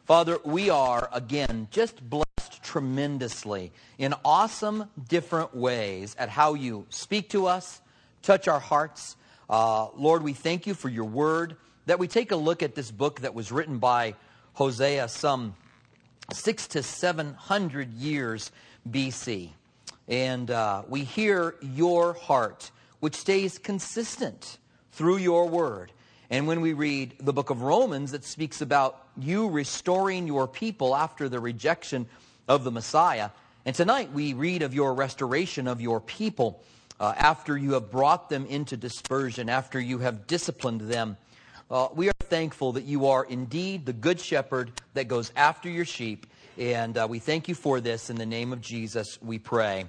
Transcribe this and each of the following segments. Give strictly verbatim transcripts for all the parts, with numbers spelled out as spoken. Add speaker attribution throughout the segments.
Speaker 1: Father, we are, again, just blessed tremendously in awesome, different ways at how you speak to us, touch our hearts. Uh, Lord, we thank you for your word, that we take a look at this book that was written by Hosea some six to seven hundred years B C. And uh, we hear your heart, which stays consistent through your word. And when we read the book of Romans, it speaks about you restoring your people after the rejection of the Messiah. And tonight we read of your restoration of your people uh, after you have brought them into dispersion, after you have disciplined them. Uh, we are thankful that you are indeed the good shepherd that goes after your sheep. And uh, we thank you for this. In the name of Jesus, we pray.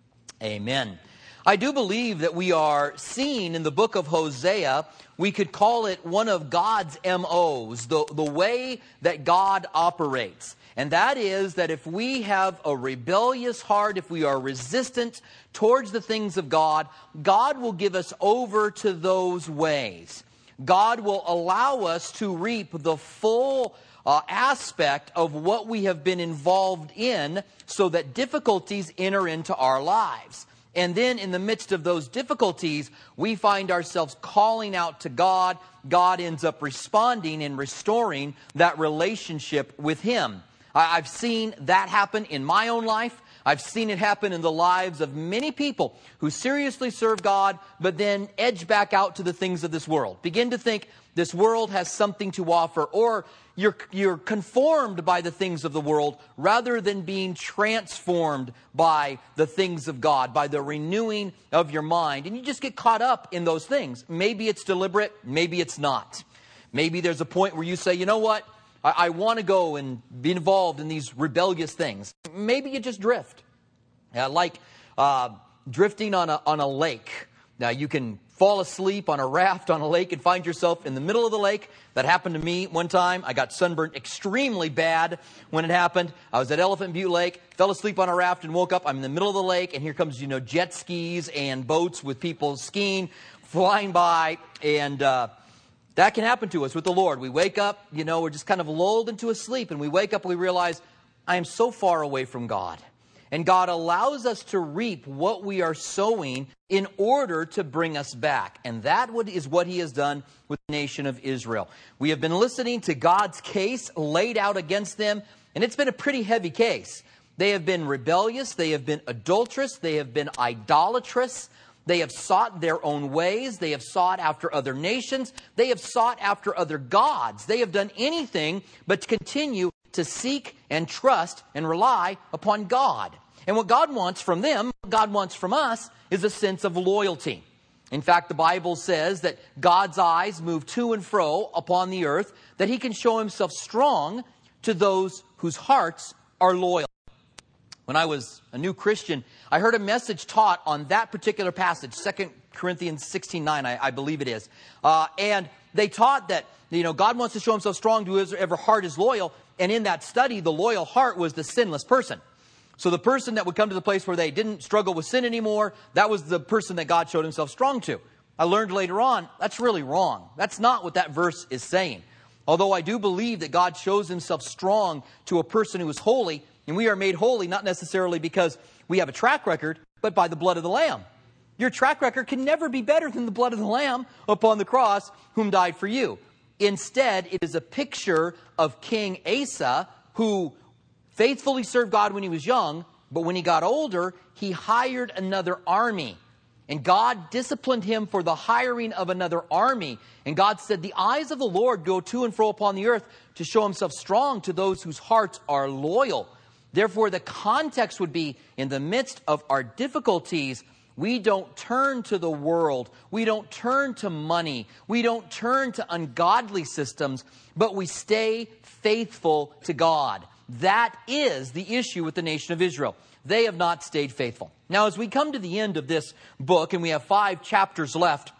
Speaker 1: Amen. I do believe that we are seeing in the book of Hosea, we could call it one of God's M Os, the, the way that God operates. And that is that if we have a rebellious heart, if we are resistant towards the things of God, God will give us over to those ways. God will allow us to reap the full uh, aspect of what we have been involved in so that difficulties enter into our lives. And then in the midst of those difficulties, we find ourselves calling out to God. God ends up responding and restoring that relationship with Him. I've seen that happen in my own life. I've seen it happen in the lives of many people who seriously serve God, but then edge back out to the things of this world. Begin to think this world has something to offer, or you're, you're conformed by the things of the world rather than being transformed by the things of God, by the renewing of your mind. And you just get caught up in those things. Maybe it's deliberate, maybe it's not. Maybe there's a point where you say, you know what? I, I want to go and be involved in these rebellious things. Maybe you just drift. Uh, like uh, drifting on a, on a lake. Now you can fall asleep on a raft on a lake and find yourself in the middle of the lake. That happened to me one time. I got sunburned extremely bad when it happened. I was at Elephant Butte Lake, fell asleep on a raft and woke up. I'm in the middle of the lake, and here comes, you know, jet skis and boats with people skiing, flying by, and uh, that can happen to us with the Lord. We wake up, you know, we're just kind of lulled into a sleep, and we wake up and we realize, I am so far away from God. And God allows us to reap what we are sowing in order to bring us back. And that is what He has done with the nation of Israel. We have been listening to God's case laid out against them, and it's been a pretty heavy case. They have been rebellious, they have been adulterous, they have been idolatrous, they have sought their own ways, they have sought after other nations, they have sought after other gods. They have done anything but continue to seek and trust and rely upon God. And what God wants from them, what God wants from us, is a sense of loyalty. In fact, the Bible says that God's eyes move to and fro upon the earth, that He can show Himself strong to those whose hearts are loyal. When I was a new Christian, I heard a message taught on that particular passage, Second Corinthians sixteen nine, I, I believe it is. Uh, and they taught that, you know, God wants to show Himself strong to whoever heart is loyal. And in that study, the loyal heart was the sinless person. So the person that would come to the place where they didn't struggle with sin anymore, that was the person that God showed Himself strong to. I learned later on, that's really wrong. That's not what that verse is saying. Although I do believe that God shows Himself strong to a person who is holy, and we are made holy not necessarily because we have a track record, but by the blood of the Lamb. Your track record can never be better than the blood of the Lamb upon the cross, whom died for you. Instead, it is a picture of King Asa, who faithfully served God when he was young, but when he got older, he hired another army. And God disciplined him for the hiring of another army. And God said, the eyes of the Lord go to and fro upon the earth to show Himself strong to those whose hearts are loyal. Therefore, the context would be, in the midst of our difficulties, we don't turn to the world. We don't turn to money. We don't turn to ungodly systems, but we stay faithful to God. That is the issue with the nation of Israel. They have not stayed faithful. Now, as we come to the end of this book, and we have five chapters left,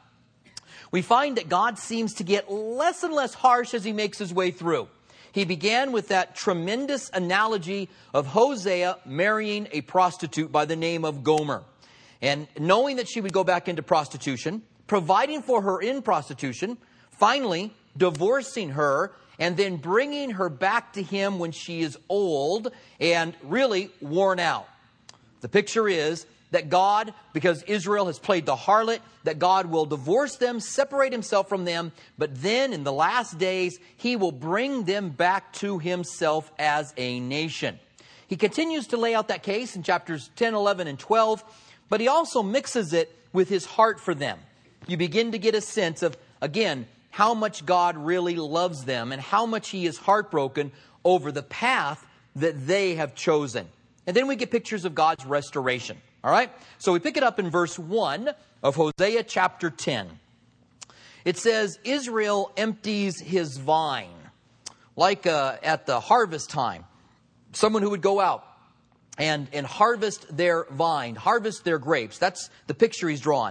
Speaker 1: we find that God seems to get less and less harsh as He makes His way through. He began with that tremendous analogy of Hosea marrying a prostitute by the name of Gomer. And knowing that she would go back into prostitution, providing for her in prostitution, finally divorcing her, and then bringing her back to him when she is old and really worn out. The picture is that God, because Israel has played the harlot, that God will divorce them, separate himself from them, but then in the last days, he will bring them back to himself as a nation. He continues to lay out that case in chapters ten, eleven, and twelve, but he also mixes it with his heart for them. You begin to get a sense of, again, how much God really loves them and how much he is heartbroken over the path that they have chosen. And then we get pictures of God's restoration. All right? So we pick it up in verse one of Hosea chapter ten. It says, Israel empties his vine. Like uh, at the harvest time, someone who would go out and, and harvest their vine, harvest their grapes. That's the picture he's drawn.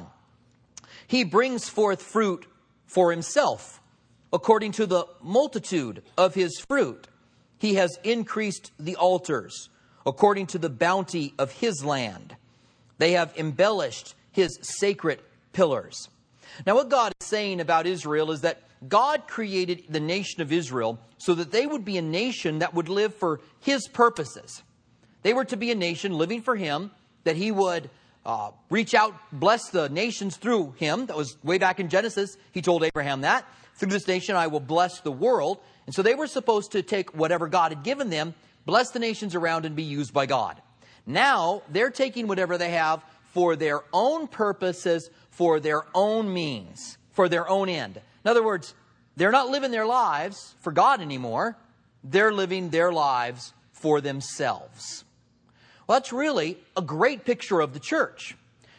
Speaker 1: He brings forth fruit for himself, according to the multitude of his fruit. He has increased the altars, according to the bounty of his land. They have embellished his sacred pillars. Now, what God is saying about Israel is that God created the nation of Israel so that they would be a nation that would live for his purposes. They were to be a nation living for him, that he would uh, reach out, bless the nations through him. That was way back in Genesis. He told Abraham that. Through this nation I will bless the world. And so they were supposed to take whatever God had given them, bless the nations around, and be used by God. Now, they're taking whatever they have for their own purposes, for their own means, for their own end. In other words, they're not living their lives for God anymore. They're living their lives for themselves. Well, that's really a great picture of the church.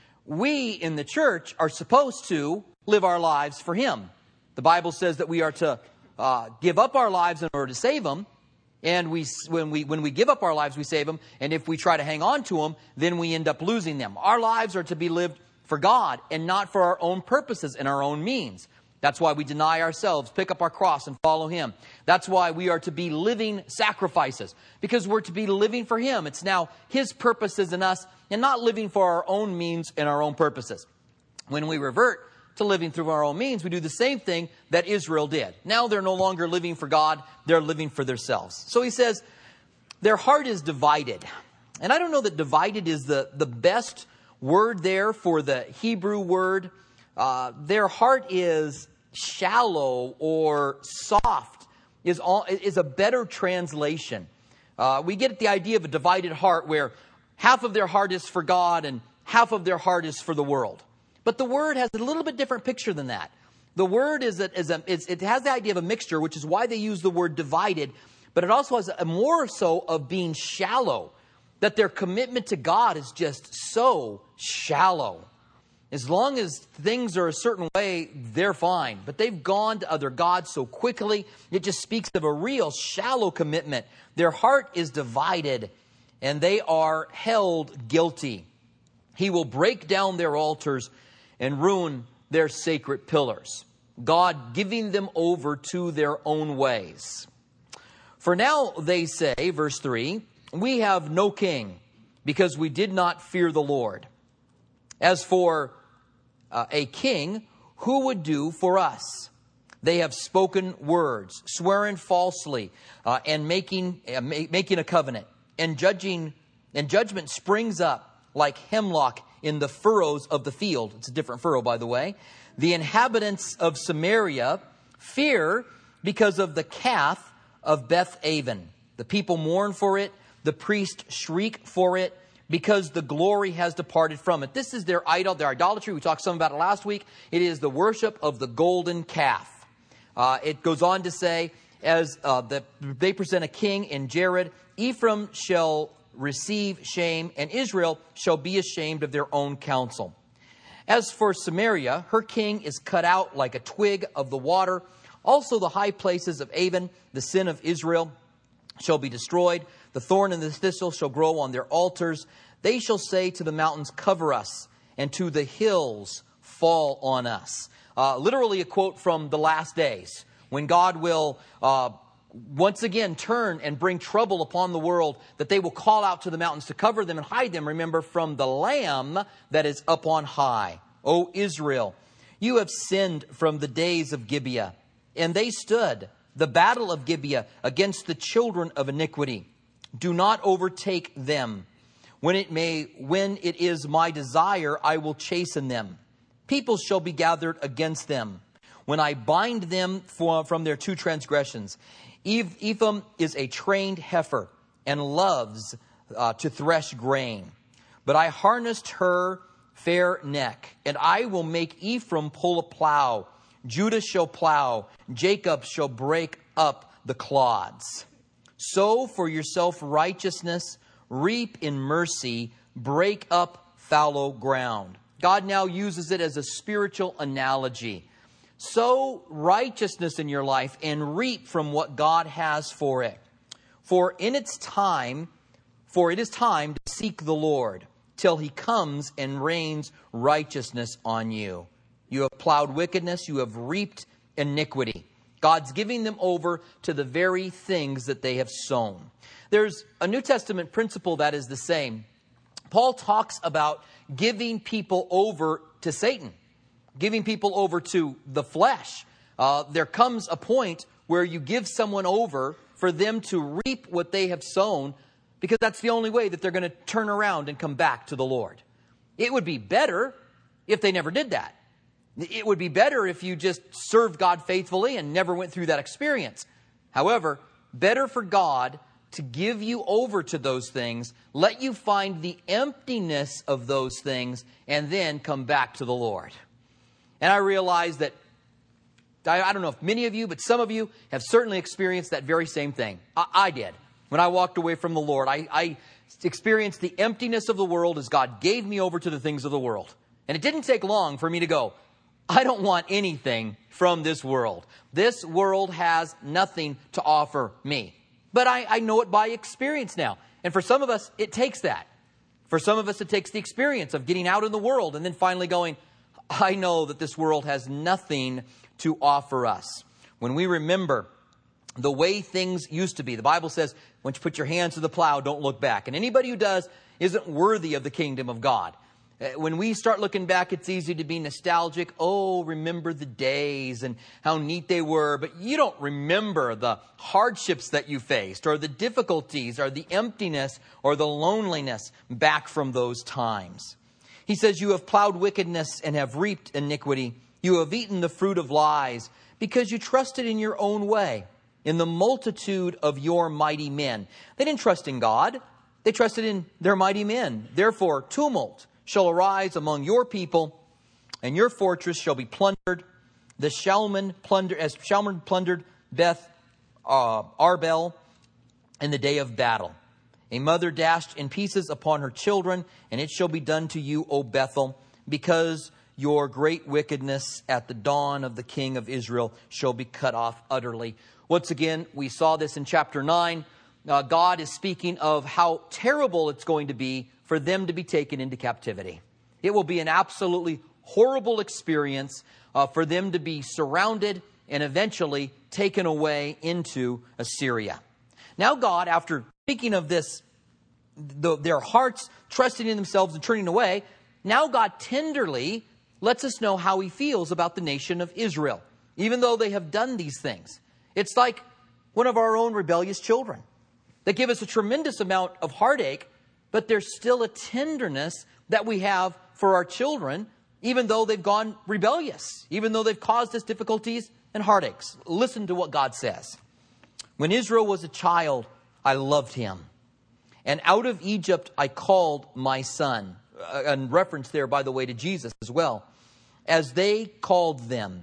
Speaker 1: We in the church are supposed to live our lives for him. The Bible says that we are to uh, give up our lives in order to save them. And we, when we when we give up our lives, we save them. And if we try to hang on to them, then we end up losing them. Our lives are to be lived for God and not for our own purposes and our own means. That's why we deny ourselves, pick up our cross, and follow him. That's why we are to be living sacrifices, because we're to be living for him. It's now his purposes in us and not living for our own means and our own purposes. When we revert to living through our own means, we do the same thing that Israel did. Now they're no longer living for God, they're living for themselves. So he says, their heart is divided. And I don't know that divided is the, the best word there for the Hebrew word. Uh, their heart is shallow or soft is, all, is a better translation. Uh, we get the idea of a divided heart where half of their heart is for God and half of their heart is for the world. But the word has a little bit different picture than that. The word is, a, is a, it's, it has the idea of a mixture, which is why they use the word divided. But it also has a more so of being shallow, that their commitment to God is just so shallow. As long as things are a certain way, they're fine. But they've gone to other gods so quickly, it just speaks of a real shallow commitment. Their heart is divided, and they are held guilty. He will break down their altars and ruin their sacred pillars, God giving them over to their own ways. For now, they say, verse three, we have no king because we did not fear the Lord. As for uh, a king, who would do for us? They have spoken words, swearing falsely, uh, and making uh, ma- making a covenant, and judging, and judgment springs up like hemlock in the furrows of the field. It's a different furrow, by the way. The inhabitants of Samaria fear because of the calf of Beth-aven. The people mourn for it. The priests shriek for it because the glory has departed from it. This is their idol, their idolatry. We talked some about it last week. It is the worship of the golden calf. Uh, it goes on to say, as uh, the, they present a king in Jared, Ephraim shall receive shame, and Israel shall be ashamed of their own counsel. As for Samaria, her king is cut out like a twig of the water. Also the high places of Avon, the sin of Israel, shall be destroyed. The thorn and the thistle shall grow on their altars. They shall say to the mountains, cover us, and to the hills, fall on us. Uh, literally a quote from the last days, when God will uh, once again turn and bring trouble upon the world, that they will call out to the mountains to cover them and hide them, remember, from the Lamb that is up on high. O Israel, you have sinned from the days of Gibeah, and they stood The battle of Gibeah against the children of iniquity. Do not overtake them. When it may, when it is my desire, I will chasten them. People shall be gathered against them, when I bind them for, from their two transgressions. Ephraim is a trained heifer, and loves uh, to thresh grain. But I harnessed her fair neck, and I will make Ephraim pull a plow. Judah shall plow, Jacob shall break up the clods. Sow for yourself righteousness, reap in mercy, break up fallow ground. God now uses it as a spiritual analogy. Sow righteousness in your life and reap from what God has for it. For in its time, for it is time to seek the Lord, till he comes and rains righteousness on you. You have plowed wickedness, you have reaped iniquity. God's giving them over to the very things that they have sown. There's a New Testament principle that is the same. Paul talks about giving people over to Satan, giving people over to the flesh. Uh, there comes a point where you give someone over for them to reap what they have sown, because that's the only way that they're going to turn around and come back to the Lord. It would be better if they never did that. It would be better if you just served God faithfully and never went through that experience. However, better for God to give you over to those things, let you find the emptiness of those things, and then come back to the Lord. And I realize that, I, I don't know if many of you, but some of you have certainly experienced that very same thing. I, I did. When I walked away from the Lord, I, I experienced the emptiness of the world as God gave me over to the things of the world. And it didn't take long for me to go, I don't want anything from this world. This world has nothing to offer me. But I, I know it by experience now. And for some of us, it takes that. For some of us, it takes the experience of getting out in the world and then finally going, I know that this world has nothing to offer us. When we remember the way things used to be, the Bible says, once you put your hands to the plow, don't look back. And anybody who does isn't worthy of the kingdom of God. When we start looking back, it's easy to be nostalgic. Oh, remember the days and how neat they were. But you don't remember the hardships that you faced, or the difficulties, or the emptiness, or the loneliness back from those times. He says, you have plowed wickedness and have reaped iniquity. You have eaten the fruit of lies, because you trusted in your own way, in the multitude of your mighty men. They didn't trust in God. They trusted in their mighty men. Therefore, tumult shall arise among your people, and your fortress shall be plundered. The Shalman plunder, as Shalman plundered Beth uh, Arbel in the day of battle. A mother dashed in pieces upon her children, and it shall be done to you, O Bethel, because your great wickedness at the dawn of the king of Israel shall be cut off utterly. Once again, we saw this in chapter nine. Uh, God is speaking of how terrible it's going to be for them to be taken into captivity. It will be an absolutely horrible experience uh, for them to be surrounded and eventually taken away into Assyria. Now God, after speaking of this, the, their hearts trusting in themselves and turning away, now God tenderly lets us know how he feels about the nation of Israel, even though they have done these things. It's like one of our own rebellious children. They give us a tremendous amount of heartache, but there's still a tenderness that we have for our children, even though they've gone rebellious, even though they've caused us difficulties and heartaches. Listen to what God says. When Israel was a child, I loved him. And out of Egypt, I called my son. A reference there, by the way, to Jesus as well. As they called them,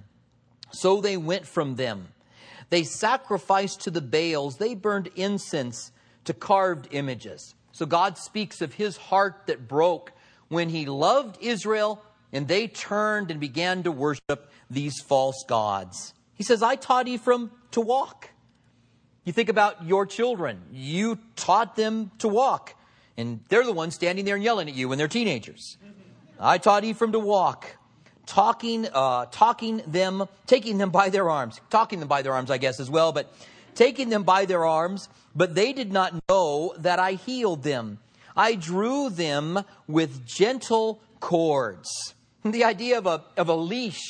Speaker 1: so they went from them. They sacrificed to the Baals. They burned incense to carved images. So God speaks of his heart that broke when he loved Israel and they turned and began to worship these false gods. He says, I taught Ephraim to walk. You think about your children. You taught them to walk. And they're the ones standing there and yelling at you when they're teenagers. I taught Ephraim to walk. Talking, uh, talking them, taking them by their arms. Talking them by their arms, I guess, as well. But taking them by their arms. But they did not know that I healed them. I drew them with gentle cords. The idea of a, of a leash.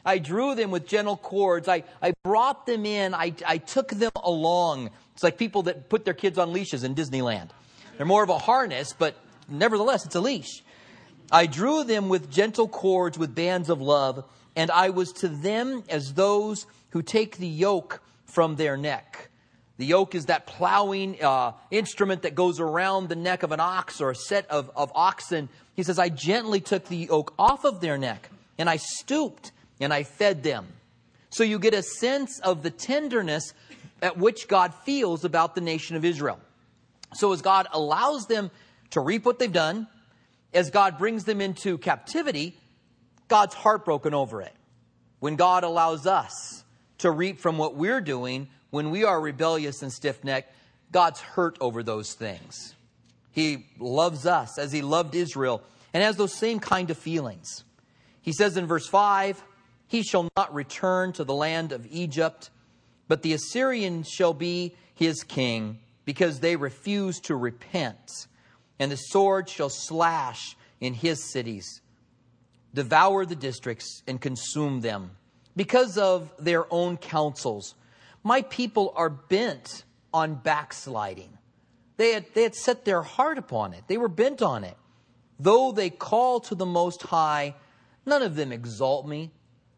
Speaker 1: I drew them with gentle cords. I, I brought them in. I, I took them along. It's like people that put their kids on leashes in Disneyland. They're more of a harness, but nevertheless, it's a leash. I drew them with gentle cords, with bands of love, and I was to them as those who take the yoke from their neck. The yoke is that plowing uh, instrument that goes around the neck of an ox or a set of, of oxen. He says, I gently took the yoke off of their neck, and I stooped, and I fed them. So you get a sense of the tenderness at which God feels about the nation of Israel. So as God allows them to reap what they've done, as God brings them into captivity, God's heartbroken over it. When God allows us to reap from what we're doing, when we are rebellious and stiff-necked, God's hurt over those things. He loves us as he loved Israel and has those same kind of feelings. He says in verse five, he shall not return to the land of Egypt, but the Assyrian shall be his king, because they refuse to repent. And the sword shall slash in his cities, devour the districts, and consume them. Because of their own counsels, my people are bent on backsliding. They had, they had set their heart upon it. They were bent on it. Though they call to the Most High, none of them exalt me.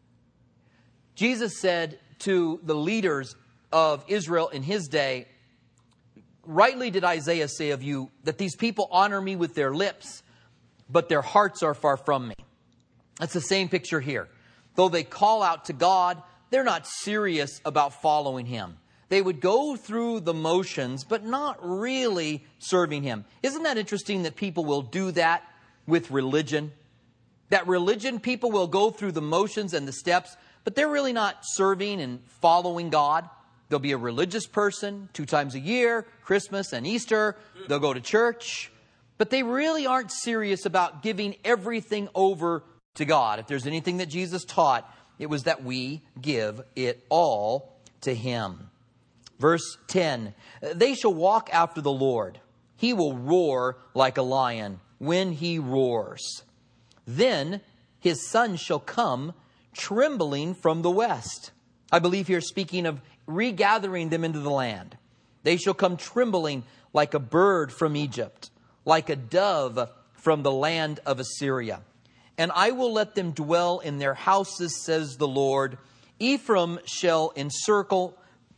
Speaker 1: Jesus said to the leaders of Israel in his day, rightly did Isaiah say of you that these people honor me with their lips, but their hearts are far from me. That's the same picture here. Though they call out to God, they're not serious about following him. They would go through the motions, but not really serving him. Isn't that interesting that people will do that with religion? That religion, people will go through the motions and the steps, but they're really not serving and following God. They'll be a religious person two times a year, Christmas and Easter. They'll go to church, but they really aren't serious about giving everything over to God. If there's anything that Jesus taught, it was that we give it all to him. Verse ten, they shall walk after the Lord. He will roar like a lion when he roars. Then his son shall come trembling from the west. I believe here speaking of regathering them into the land. They shall come trembling like a bird from Egypt, like a dove from the land of Assyria. And I will let them dwell in their houses, says the Lord. Ephraim shall encircle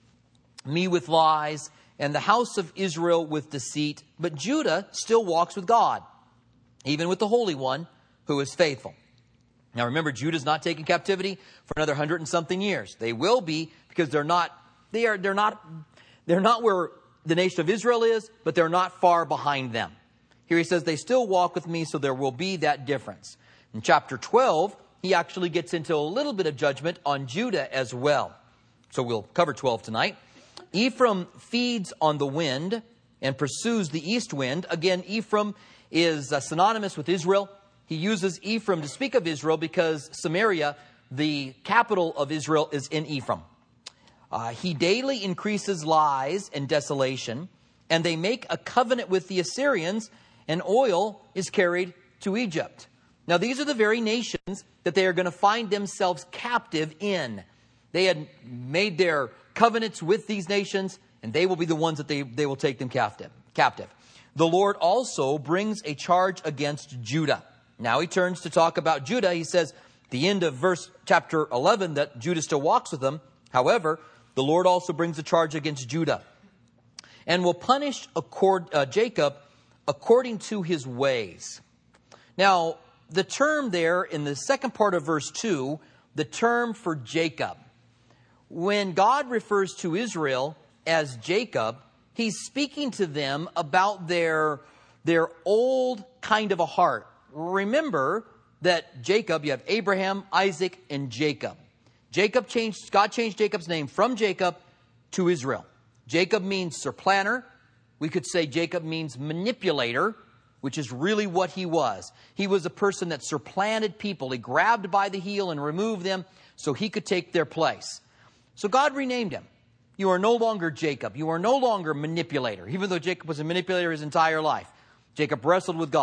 Speaker 1: me with lies, and the house of Israel with deceit. But Judah still walks with God, even with the Holy One who is faithful. Now remember, Judah's not taking captivity for another hundred and something years. They will be, because they're not, they are, they're not, they're not where the nation of Israel is, but they're not far behind them. Here he says, they still walk with me, so there will be that difference. In chapter twelve, he actually gets into a little bit of judgment on Judah as well. So we'll cover twelve tonight. Ephraim feeds on the wind and pursues the east wind. Again, Ephraim is uh, synonymous with Israel. He uses Ephraim to speak of Israel because Samaria, the capital of Israel, is in Ephraim. Uh, he daily increases lies and desolation, and they make a covenant with the Assyrians, and oil is carried to Egypt. Now, these are the very nations that they are going to find themselves captive in. They had made their covenants with these nations, and they will be the ones that they, they will take them captive. captive. The Lord also brings a charge against Judah. Now he turns to talk about Judah. He says, the end of verse chapter eleven, that Judah still walks with them. However, the Lord also brings a charge against Judah, and will punish accord, uh, Jacob according to his ways. Now, the term there in the second part of verse two, the term for Jacob, when God refers to Israel as Jacob, he's speaking to them about their, their old kind of a heart. Remember that Jacob, you have Abraham, Isaac, and Jacob. Jacob changed, God changed Jacob's name from Jacob to Israel. Jacob means supplanter. We could say Jacob means manipulator, which is really what he was. He was a person that supplanted people. He grabbed by the heel and removed them so he could take their place. So God renamed him. You are no longer Jacob. You are no longer manipulator, even though Jacob was a manipulator his entire life. Jacob wrestled with God.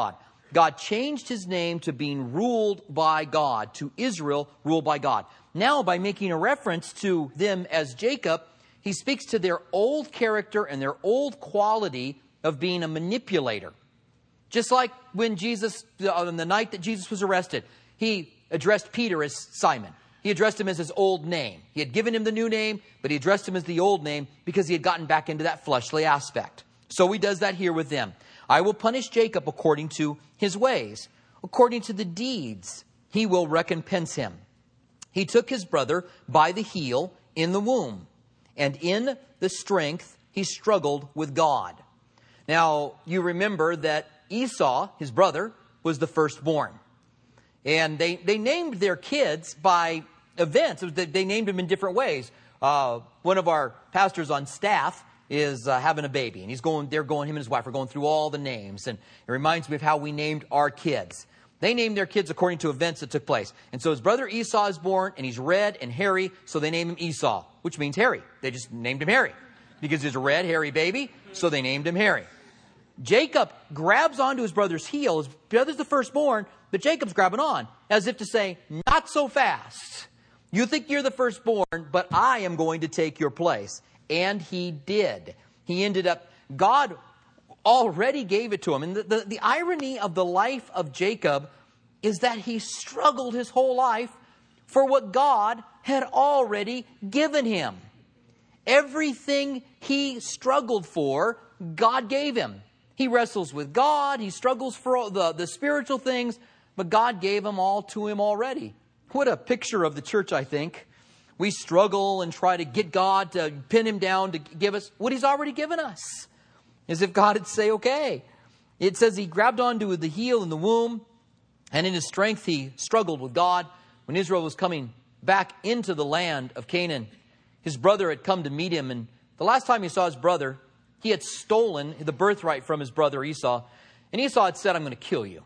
Speaker 1: God changed his name to being ruled by God, to Israel, ruled by God. Now, by making a reference to them as Jacob, he speaks to their old character and their old quality of being a manipulator. Just like when Jesus, on the night that Jesus was arrested, he addressed Peter as Simon. He addressed him as his old name. He had given him the new name, but he addressed him as the old name because he had gotten back into that fleshly aspect. So he does that here with them. I will punish Jacob according to his ways. According to the deeds, he will recompense him. He took his brother by the heel in the womb, and in the strength he struggled with God. Now, you remember that Esau, his brother, was the firstborn. And they, they named their kids by events. They named them in different ways. Uh, one of our pastors on staff is uh, having a baby. And he's going, they're going, him and his wife are going through all the names. And it reminds me of how we named our kids. They named their kids according to events that took place. And so his brother Esau is born, and he's red and hairy, so they named him Esau, which means hairy. They just named him Harry because he's a red, hairy baby, so they named him Harry. Jacob grabs onto his brother's heel. His brother's the firstborn, but Jacob's grabbing on, as if to say, not so fast. You think you're the firstborn, but I am going to take your place. And he did. He ended up, God already gave it to him. And the, the, the irony of the life of Jacob is that he struggled his whole life for what God had already given him. Everything he struggled for, God gave him. He wrestles with God. He struggles for the, the spiritual things, but God gave them all to him already. What a picture of the church, I think. We struggle and try to get God to pin him down to give us what he's already given us. As if God would say, okay. It says he grabbed onto the heel in the womb, and in his strength he struggled with God. When Israel was coming back into the land of Canaan, his brother had come to meet him, and the last time he saw his brother, he had stolen the birthright from his brother Esau. And Esau had said, I'm going to kill you.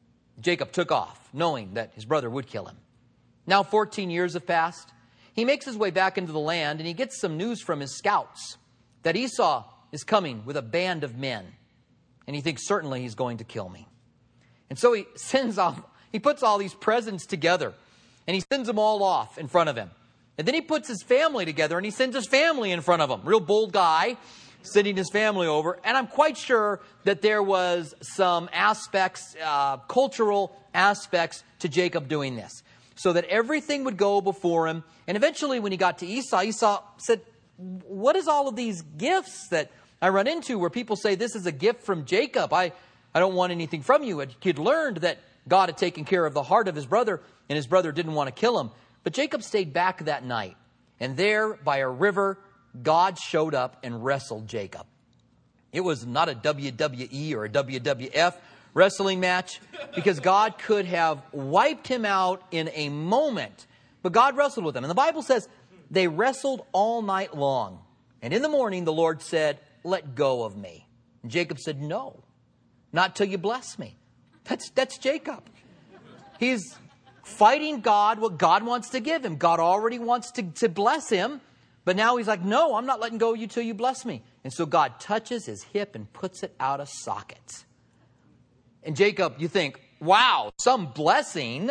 Speaker 1: Jacob took off, knowing that his brother would kill him. Now fourteen years have passed. He makes his way back into the land, and he gets some news from his scouts that Esau is coming with a band of men. And he thinks, certainly he's going to kill me. And so he sends off, he puts all these presents together, and he sends them all off in front of him. And then he puts his family together, and he sends his family in front of him. Real bold guy, sending his family over. And I'm quite sure that there was some aspects, uh, cultural aspects to Jacob doing this. So that everything would go before him. And eventually when he got to Esau, Esau said, what is all of these gifts that I run into where people say this is a gift from Jacob? I, I don't want anything from you. He'd learned that God had taken care of the heart of his brother, and his brother didn't want to kill him. But Jacob stayed back that night. And there by a river, God showed up and wrestled Jacob. It was not a W W E or a W W F wrestling match, because God could have wiped him out in a moment. But God wrestled with him. And the Bible says they wrestled all night long. And in the morning, the Lord said, let go of me. And Jacob said, no, not till you bless me. That's, that's Jacob. He's fighting God, what God wants to give him. God already wants to, to bless him. But now he's like, no, I'm not letting go of you till you bless me. And so God touches his hip and puts it out of socket. And Jacob, you think, wow, some blessing.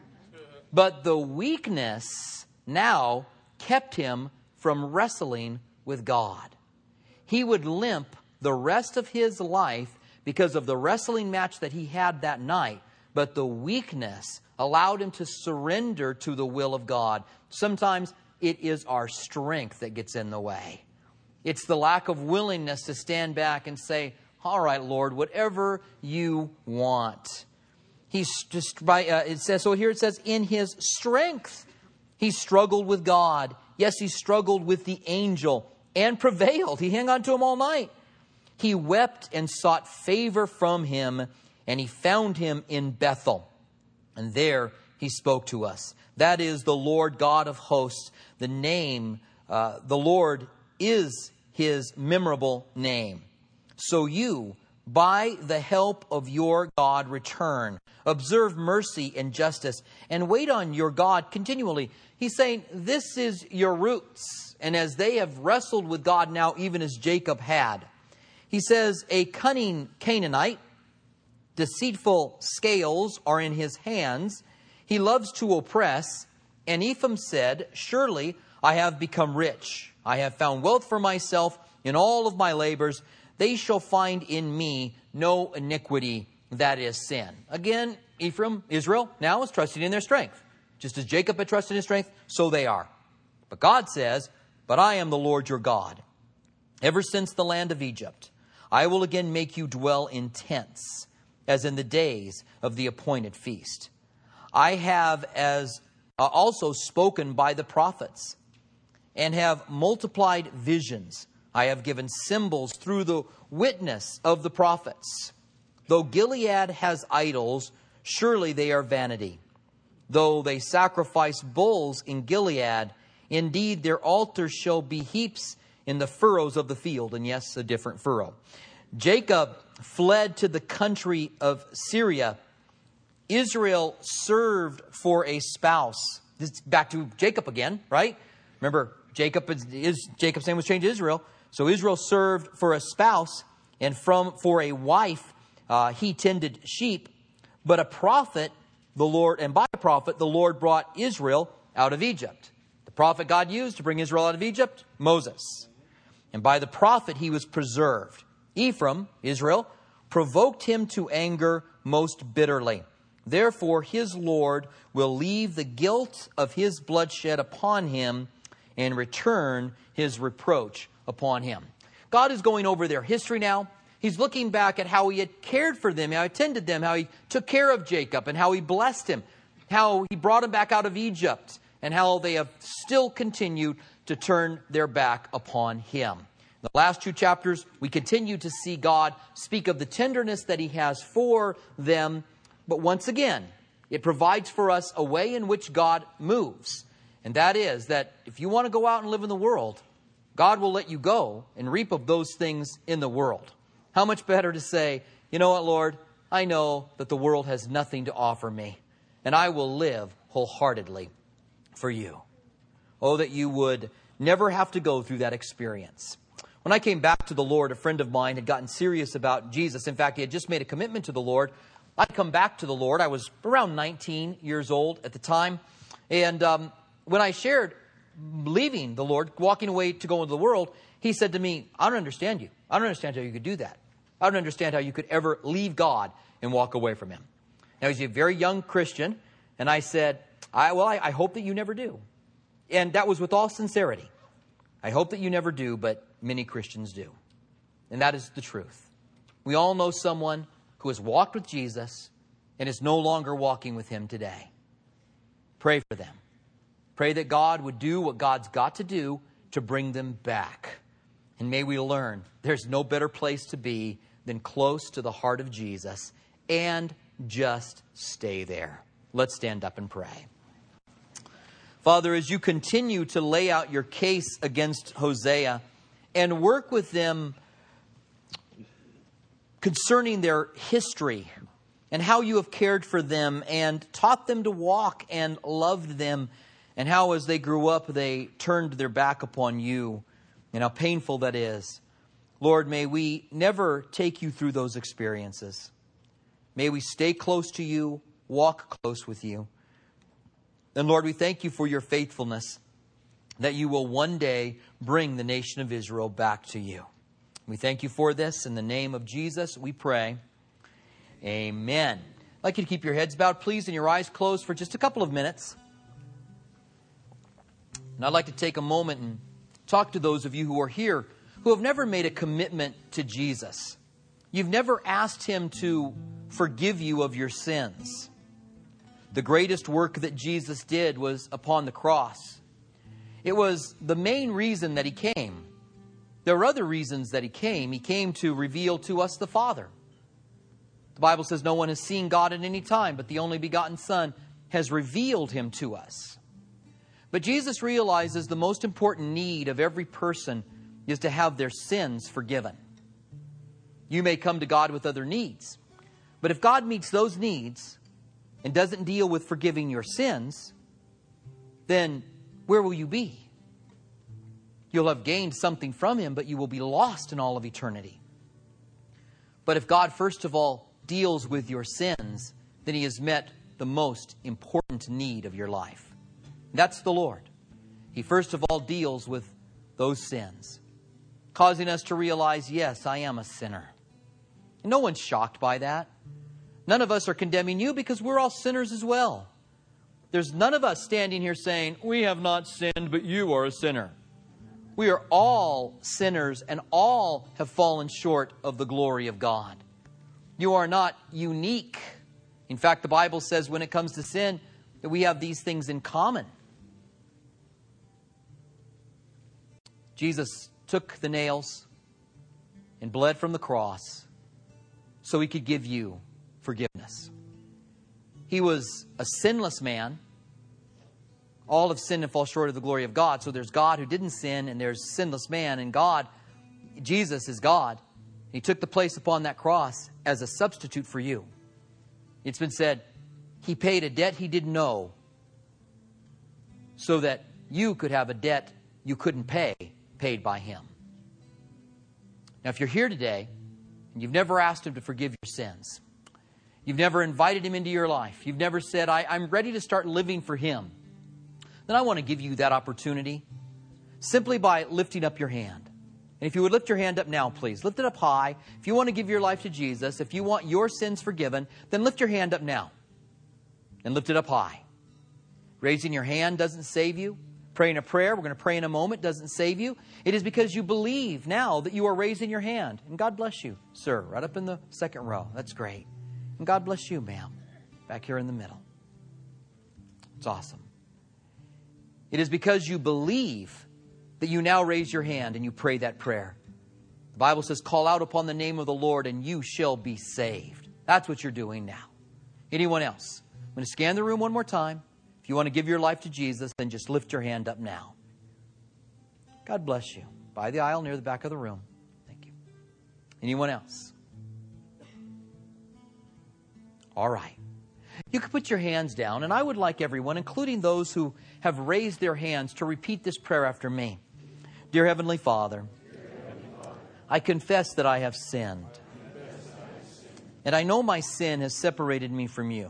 Speaker 1: But the weakness now kept him from wrestling with God. He would limp the rest of his life because of the wrestling match that he had that night. But the weakness allowed him to surrender to the will of God. Sometimes it is our strength that gets in the way. It's the lack of willingness to stand back and say, all right, Lord, whatever you want. He's just by, uh, it says, so here it says, in his strength, he struggled with God. Yes, he struggled with the angel and prevailed. He hung on to him all night. He wept and sought favor from him, and he found him in Bethel. And there he spoke to us. That is the Lord God of hosts. The name, uh, the Lord is his memorable name. So you, by the help of your God, return. Observe mercy and justice, and wait on your God continually. He's saying, this is your roots. And as they have wrestled with God now, even as Jacob had. He says, a cunning Canaanite Deceitful scales are in his hands. He loves to oppress. And Ephraim said, surely I have become rich. I have found wealth for myself in all of my labors. They shall find in me no iniquity, that is sin. Again, Ephraim, Israel, now is trusting in their strength. Just as Jacob had trusted in his strength, so they are. But God says, but I am the Lord your God. Ever since the land of Egypt, I will again make you dwell in tents, as in the days of the appointed feast. I have as uh, also spoken by the prophets, and have multiplied visions. I have given symbols through the witness of the prophets. Though Gilead has idols, surely they are vanity. Though they sacrifice bulls in Gilead, indeed their altars shall be heaps in the furrows of the field. And yes, a different furrow. Jacob fled to the country of Syria. Israel served for a spouse. This is back to Jacob again, right? Remember, Jacob is, is Jacob's name was changed to Israel. So Israel served for a spouse, and from for a wife uh, he tended sheep. But a prophet, the Lord, and by a prophet, the Lord brought Israel out of Egypt. The prophet God used to bring Israel out of Egypt, Moses. And by the prophet he was preserved. Ephraim, Israel, provoked him to anger most bitterly. Therefore his Lord will leave the guilt of his bloodshed upon him and return his reproach upon him. God is going over their history now. He's looking back at how he had cared for them, how he attended them, how he took care of Jacob, and how he blessed him, how he brought him back out of Egypt, and how they have still continued to turn their back upon him. In the last two chapters, we continue to see God speak of the tenderness that he has for them. But once again, it provides for us a way in which God moves. And that is that if you want to go out and live in the world, God will let you go and reap of those things in the world. How much better to say, you know what, Lord, I know that the world has nothing to offer me, and I will live wholeheartedly for you. Oh, that you would never have to go through that experience. When I came back to the Lord, a friend of mine had gotten serious about Jesus. In fact, he had just made a commitment to the Lord. I'd come back to the Lord. I was around nineteen years old at the time. And um, when I shared leaving the Lord, walking away to go into the world, he said to me, I don't understand you. I don't understand how you could do that. I don't understand how you could ever leave God and walk away from him. Now, he's a very young Christian. And I said, I, well, I, I hope that you never do. And that was with all sincerity. I hope that you never do, but many Christians do. And that is the truth. We all know someone who has walked with Jesus and is no longer walking with him today. Pray for them. Pray that God would do what God's got to do to bring them back. And may we learn there's no better place to be than close to the heart of Jesus, and just stay there. Let's stand up and pray. Father, as you continue to lay out your case against Hosea and work with them concerning their history and how you have cared for them and taught them to walk and loved them, and how as they grew up they turned their back upon you, and how painful that is. Lord, may we never take you through those experiences. May we stay close to you, walk close with you. And Lord, we thank you for your faithfulness, that you will one day bring the nation of Israel back to you. We thank you for this. In the name of Jesus, we pray. Amen. I'd like you to keep your heads bowed, please, and your eyes closed for just a couple of minutes. And I'd like to take a moment and talk to those of you who are here who have never made a commitment to Jesus. You've never asked him to forgive you of your sins. The greatest work that Jesus did was upon the cross. It was the main reason that he came. There were other reasons that he came. He came to reveal to us the Father. The Bible says no one has seen God at any time, but the only begotten Son has revealed him to us. But Jesus realizes the most important need of every person is to have their sins forgiven. You may come to God with other needs, but if God meets those needs and doesn't deal with forgiving your sins, then where will you be? You'll have gained something from him, but you will be lost in all of eternity. But if God, first of all, deals with your sins, then He has met the most important need of your life. That's the Lord. He first of all deals with those sins, causing us to realize, yes, I am a sinner. And no one's shocked by that. None of us are condemning you because we're all sinners as well. There's none of us standing here saying, we have not sinned, but you are a sinner. We are all sinners and all have fallen short of the glory of God. You are not unique. In fact, the Bible says when it comes to sin, that we have these things in common. Jesus took the nails and bled from the cross so He could give you forgiveness. He was a sinless man. All have sinned and fall short of the glory of God. So there's God who didn't sin, and there's sinless man. And God, Jesus is God. He took the place upon that cross as a substitute for you. It's been said, He paid a debt He didn't owe so that you could have a debt you couldn't pay, paid by Him. Now, if you're here today and you've never asked Him to forgive your sins, you've never invited Him into your life, you've never said, I, I'm ready to start living for Him, then I want to give you that opportunity simply by lifting up your hand. And if you would lift your hand up now, please. Lift it up high. If you want to give your life to Jesus, if you want your sins forgiven, then lift your hand up now. And lift it up high. Raising your hand doesn't save you. Praying a prayer, we're going to pray in a moment, doesn't save you. It is because you believe now that you are raising your hand. And God bless you, sir, right up in the second row. That's great. And God bless you, ma'am, back here in the middle. It's awesome. It is because you believe that you now raise your hand and you pray that prayer. The Bible says, call out upon the name of the Lord and you shall be saved. That's what you're doing now. Anyone else? I'm going to scan the room one more time. If you want to give your life to Jesus, then just lift your hand up now. God bless you. By the aisle near the back of the room. Thank you. Anyone else? All right. You can put your hands down, and I would like everyone, including those who have raised their hands, to repeat this prayer after me. Dear Heavenly Father, I confess that I have sinned, and I know my sin has separated me from you.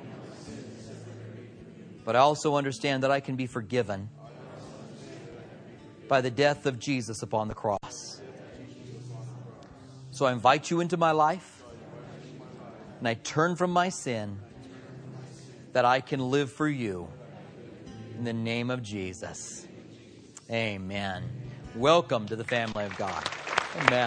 Speaker 1: But I also understand that I can be forgiven by the death of Jesus upon the cross. So I invite you into my life, and I turn from my sin that I can live for you. In the name of Jesus. Amen. Welcome to the family of God. Amen.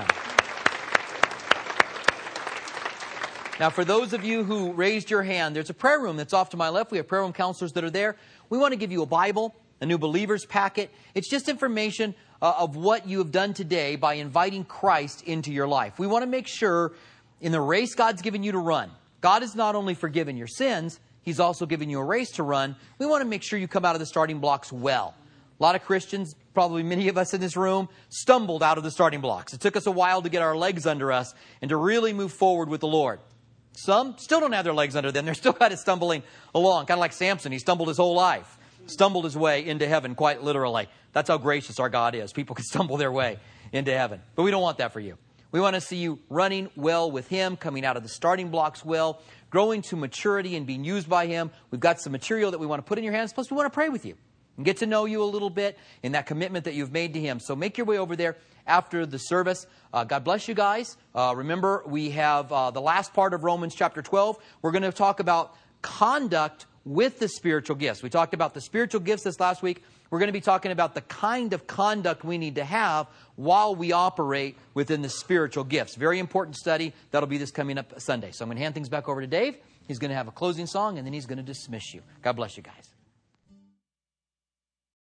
Speaker 1: Now, for those of you who raised your hand, there's a prayer room that's off to my left. We have prayer room counselors that are there. We want to give you a Bible, a new believer's packet. It's just information uh, of what you have done today by inviting Christ into your life. We want to make sure in the race God's given you to run, God has not only forgiven your sins, He's also given you a race to run. We want to make sure you come out of the starting blocks well. A lot of Christians, probably many of us in this room, stumbled out of the starting blocks. It took us a while to get our legs under us and to really move forward with the Lord. Some still don't have their legs under them. They're still kind of stumbling along, kind of like Samson. He stumbled his whole life, stumbled his way into heaven, quite literally. That's how gracious our God is. People can stumble their way into heaven. But we don't want that for you. We want to see you running well with Him, coming out of the starting blocks well, growing to maturity and being used by Him. We've got some material that we want to put in your hands. Plus, we want to pray with you and get to know you a little bit in that commitment that you've made to Him. So make your way over there after the service. Uh, God bless you guys. Uh, remember, we have uh, the last part of Romans chapter twelve. We're going to talk about conduct with the spiritual gifts. We talked about the spiritual gifts this last week. We're going to be talking about the kind of conduct we need to have while we operate within the spiritual gifts. Very important study. That'll be this coming up Sunday. So I'm going to hand things back over to Dave. He's going to have a closing song, and then he's going to dismiss you. God bless you guys.